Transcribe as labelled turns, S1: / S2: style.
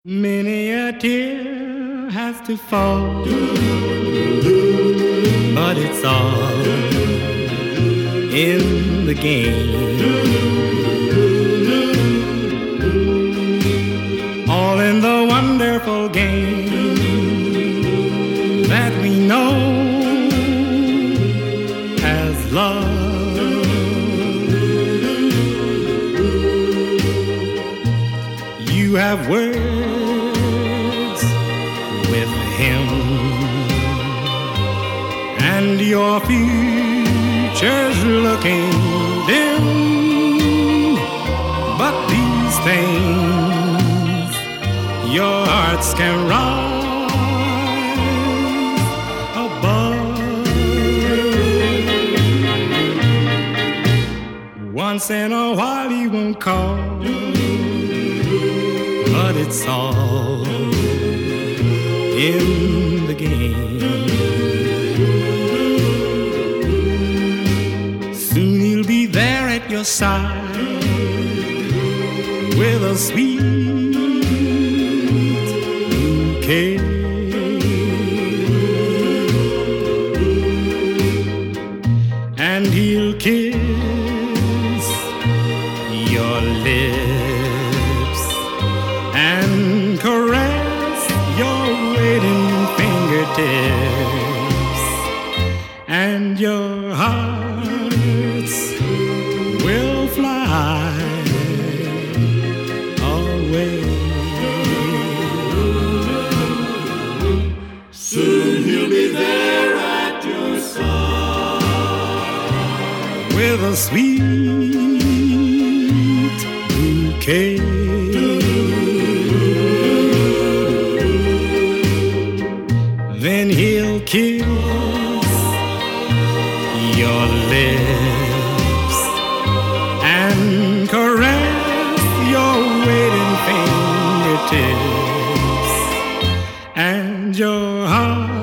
S1: Many a tear has to fall, but it's all in the game, all in the wonderful game that we know as love. You have words with him, and your future's looking dim. But these things your hearts can rise above. Once in a while he won't call, but it's all in the game. Soon he'll be there at your side with a sweet bouquet, and he'll kiss your lips and caress your waiting fingertips, and your hearts will fly away.
S2: Soon he'll be there at your side
S1: with a sweet bouquet. Then he'll kiss your lips and caress your waiting fingertips, and your heart